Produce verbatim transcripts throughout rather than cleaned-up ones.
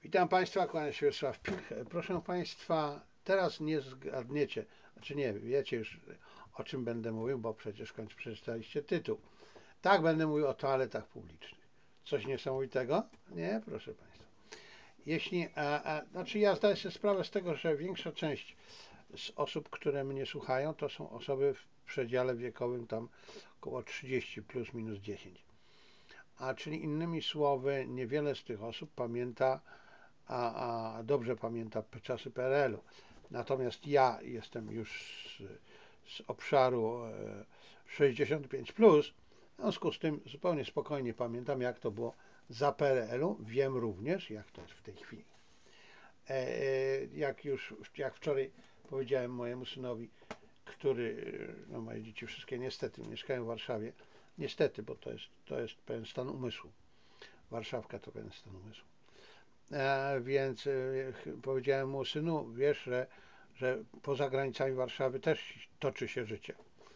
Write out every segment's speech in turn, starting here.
Witam Państwa, kłania się Wiesław Pilch. Proszę Państwa, teraz nie zgadniecie, znaczy nie, wiecie już o czym będę mówił, bo przecież końcu przeczytaliście tytuł. Tak, będę mówił o toaletach publicznych. Coś niesamowitego? Nie, proszę Państwa. Jeśli, a, a, znaczy ja zdaję sobie sprawę z tego, że większa część z osób, które mnie słuchają, to są osoby w przedziale wiekowym tam około trzydzieści plus minus dziesięć. A czyli innymi słowy, niewiele z tych osób pamięta a, a dobrze pamięta czasy P R L u. Natomiast ja jestem już z, z obszaru e, sześćdziesiąt pięć plus, w związku z tym zupełnie spokojnie pamiętam, jak to było za P R L u. Wiem również, jak to jest w tej chwili. E, e, jak już, jak wczoraj powiedziałem mojemu synowi, który, no moje dzieci wszystkie niestety mieszkają w Warszawie, niestety, bo to jest, to jest pewien stan umysłu. Warszawka to pewien stan umysłu. E, więc e, powiedziałem mu, synu, wiesz, że, że poza granicami Warszawy też toczy się życie.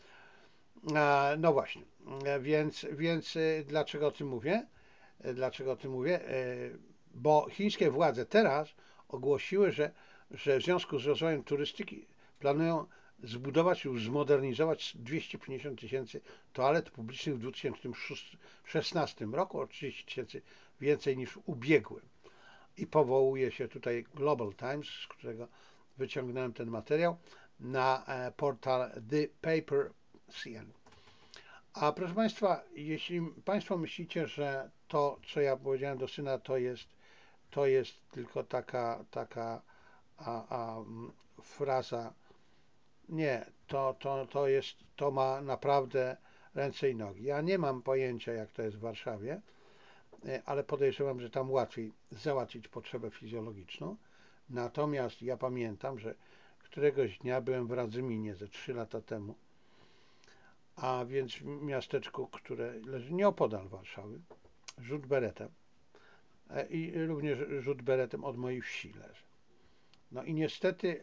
E, no właśnie, e, więc, więc e, dlaczego o tym mówię? E, Dlaczego o tym mówię? E, Bo chińskie władze teraz ogłosiły, że, że w związku z rozwojem turystyki planują zbudować lub zmodernizować dwieście pięćdziesiąt tysięcy toalet publicznych w dwa tysiące szesnastym roku, o trzydzieści tysięcy więcej niż w ubiegłym. I powołuje się tutaj Global Times, z którego wyciągnąłem ten materiał, na e, portal The Paper C N. A proszę Państwa, jeśli Państwo myślicie, że to, co ja powiedziałem do syna, to jest, to jest tylko taka, taka a, a, fraza, nie, to, to, to jest, to ma naprawdę ręce i nogi. Ja nie mam pojęcia, jak to jest w Warszawie, ale podejrzewam, że tam łatwiej załatwić potrzebę fizjologiczną. Natomiast ja pamiętam, że któregoś dnia byłem w Radzyminie ze trzy lata temu, a więc w miasteczku, które leży nieopodal Warszawy, rzut beretem. E, I również rzut beretem od mojej wsi leży. No i niestety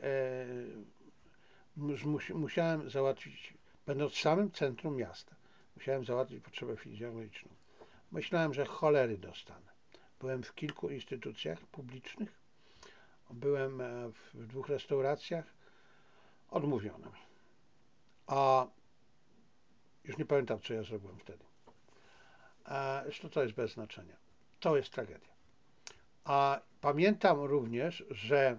e, musiałem załatwić, będąc w samym centrum miasta, musiałem załatwić potrzebę fizjologiczną. Myślałem, że cholery dostanę. Byłem w kilku instytucjach publicznych, byłem e, w dwóch restauracjach, odmówiono mi. A już nie pamiętam, co ja zrobiłem wtedy. A zresztą to jest bez znaczenia. To jest tragedia. A pamiętam również, że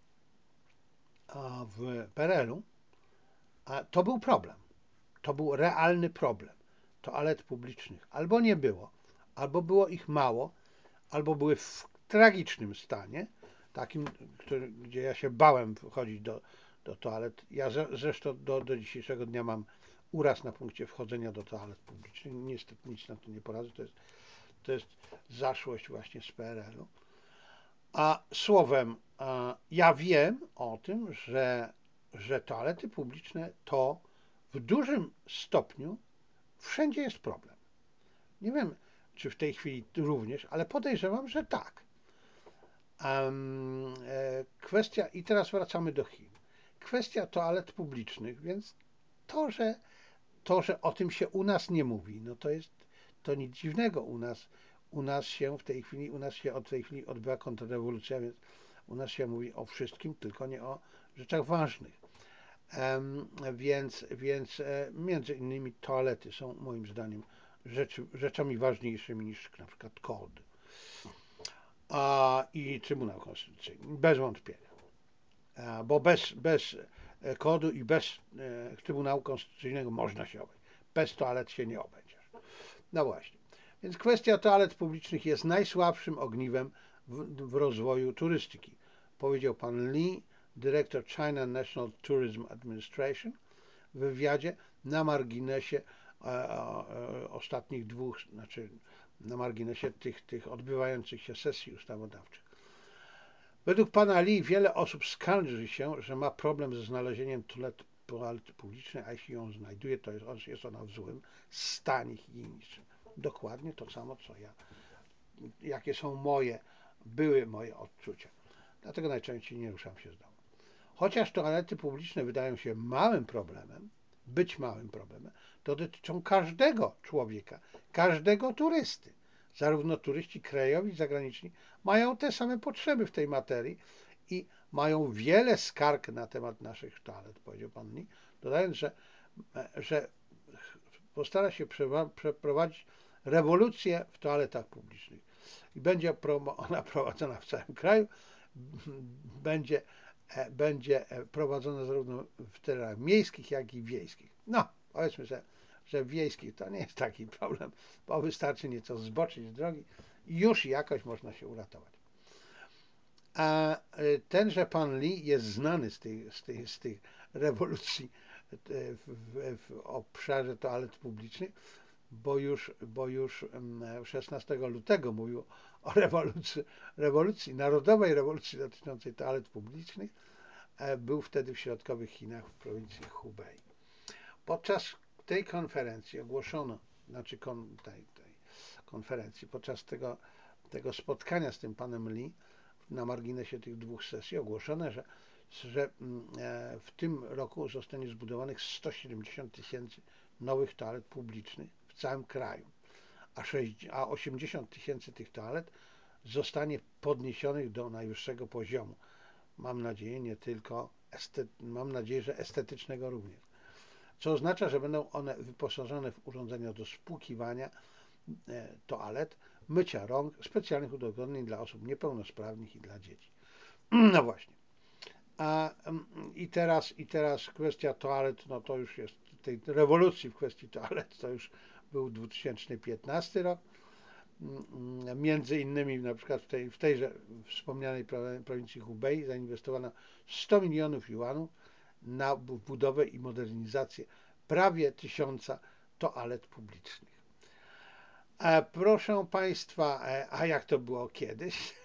w P R L u to był problem. To był realny problem. Toalet publicznych albo nie było, albo było ich mało, albo były w tragicznym stanie, takim, który, gdzie ja się bałem wchodzić do, do toalet. Ja zresztą do, do dzisiejszego dnia mam uraz na punkcie wchodzenia do toalet publicznych. Niestety nic na to nie poradzę. To jest, to jest zaszłość właśnie z P R L u. A słowem, ja wiem o tym, że, że toalety publiczne to w dużym stopniu wszędzie jest problem. Nie wiem, czy w tej chwili również, ale podejrzewam, że tak. Um, kwestia, i teraz wracamy do Chin. Kwestia toalet publicznych, więc to, że to, że o tym się u nas nie mówi, no to jest to nic dziwnego. U nas, u nas się w tej chwili, u nas się od tej chwili odbywa kontrrewolucja, więc u nas się mówi o wszystkim, tylko nie o rzeczach ważnych. Um, więc, więc e, między innymi toalety są moim zdaniem rzeczy, rzeczami ważniejszymi niż na przykład kod a, i Trybunał Konstytucyjny, bez wątpienia. A, bo bez, bez kodu i bez e, Trybunału Konstytucyjnego można się obejść. Bez toalet się nie obędziesz. No właśnie. Więc kwestia toalet publicznych jest najsłabszym ogniwem w, w rozwoju turystyki. Powiedział pan Lee, dyrektor China National Tourism Administration, w wywiadzie na marginesie e, e, ostatnich dwóch, znaczy na marginesie tych, tych odbywających się sesji ustawodawczych. Według pana Lee wiele osób skarży się, że ma problem ze znalezieniem toalety publicznej, a jeśli ją znajduje, to jest, jest ona w złym stanie higienicznym. Dokładnie to samo, co ja, jakie są moje, były moje odczucia. Dlatego najczęściej nie ruszam się z domu. Chociaż toalety publiczne wydają się małym problemem, być małym problemem, to dotyczą każdego człowieka, każdego turysty. zarówno turyści krajowi, jak i zagraniczni mają te same potrzeby w tej materii i mają wiele skarg na temat naszych toalet, powiedział pan Lee, dodając, że, że postara się przeprowadzić rewolucję w toaletach publicznych i będzie ona prowadzona w całym kraju, będzie, będzie prowadzona zarówno w terenach miejskich, jak i wiejskich. No, powiedzmy, że, że w wiejskich to nie jest taki problem, bo wystarczy nieco zboczyć z drogi i już jakoś można się uratować. A tenże pan Lee jest znany z tej, z tej, z tej rewolucji w, w, w obszarze toalet publicznych, bo już, bo już szesnastego lutego mówił o rewolucji, rewolucji, narodowej rewolucji dotyczącej toalet publicznych. Był wtedy w środkowych Chinach, w prowincji Hubei. Podczas tej konferencji ogłoszono, znaczy kon, tej, tej konferencji, podczas tego, tego spotkania z tym panem Lee, na marginesie tych dwóch sesji ogłoszono, że, że w tym roku zostanie zbudowanych sto siedemdziesiąt tysięcy nowych toalet publicznych w całym kraju, a, a osiemdziesiąt tysięcy tych toalet zostanie podniesionych do najwyższego poziomu. Mam nadzieję, nie tylko, estet, mam nadzieję, że estetycznego również. Co oznacza, że będą one wyposażone w urządzenia do spłukiwania e, toalet, mycia rąk, specjalnych udogodnień dla osób niepełnosprawnych i dla dzieci. No właśnie. A, i, teraz, I teraz kwestia toalet, no to już jest, tej rewolucji w kwestii toalet, to już był dwa tysiące piętnasty rok. Między innymi na przykład w, tej, w tejże wspomnianej prowincji Hubei zainwestowano sto milionów juanów na budowę i modernizację prawie tysiąca toalet publicznych. A proszę Państwa, a jak to było kiedyś?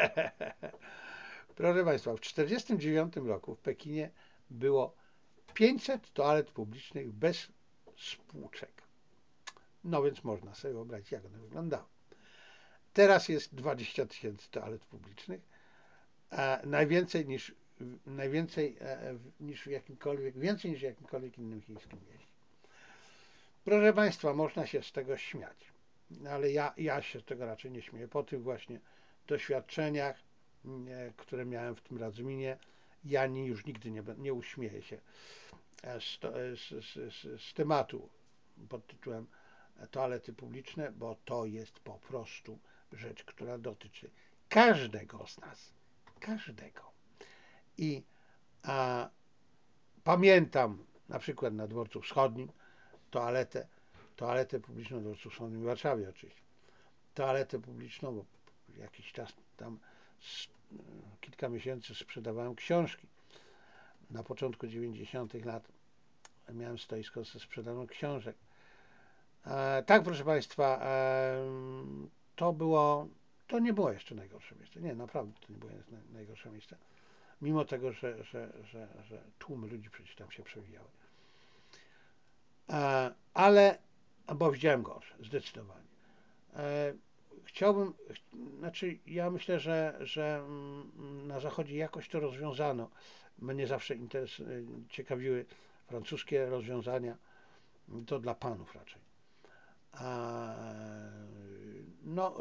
Proszę Państwa, w tysiąc dziewięćset czterdziestym dziewiątym roku w Pekinie było pięćset toalet publicznych bez spłuczek. No więc można sobie wyobrazić, jak one wyglądały. Teraz jest dwadzieścia tysięcy toalet publicznych, a najwięcej niż, najwięcej niż w jakimkolwiek, więcej niż w jakimkolwiek innym chińskim mieście. Proszę Państwa, można się z tego śmiać, ale ja, ja się z tego raczej nie śmieję. Po tych właśnie doświadczeniach, które miałem w tym Radzminie, ja nie, już nigdy nie, nie uśmieję się z, z, z, z tematu pod tytułem toalety publiczne, bo to jest po prostu rzecz, która dotyczy każdego z nas. Każdego. I a, pamiętam na przykład na Dworcu Wschodnim toaletę, toaletę publiczną na Dworcu Wschodnim w Warszawie oczywiście. Toaletę publiczną, bo jakiś czas tam z, kilka miesięcy sprzedawałem książki. Na początku dziewięćdziesiątych lat miałem stoisko ze sprzedaną książek. E, tak, proszę Państwa, e, to było, to nie było jeszcze najgorsze miejsce. Nie, naprawdę to nie było najgorsze miejsce. Mimo tego, że, że, że, że tłumy ludzi przecież tam się przewijały. E, ale, bo widziałem gorsze, zdecydowanie. E, chciałbym, znaczy ja myślę, że, że na Zachodzie jakoś to rozwiązano. Mnie zawsze interes, ciekawiły francuskie rozwiązania, to dla panów raczej. A, no,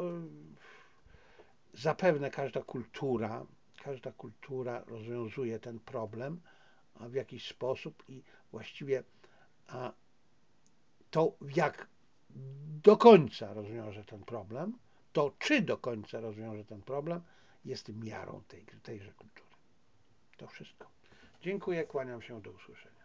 zapewne każda kultura, każda kultura rozwiązuje ten problem w jakiś sposób i właściwie a, to jak do końca rozwiąże ten problem, to czy do końca rozwiąże ten problem, jest miarą tej, tejże kultury. To wszystko. Dziękuję, kłaniam się, do usłyszenia.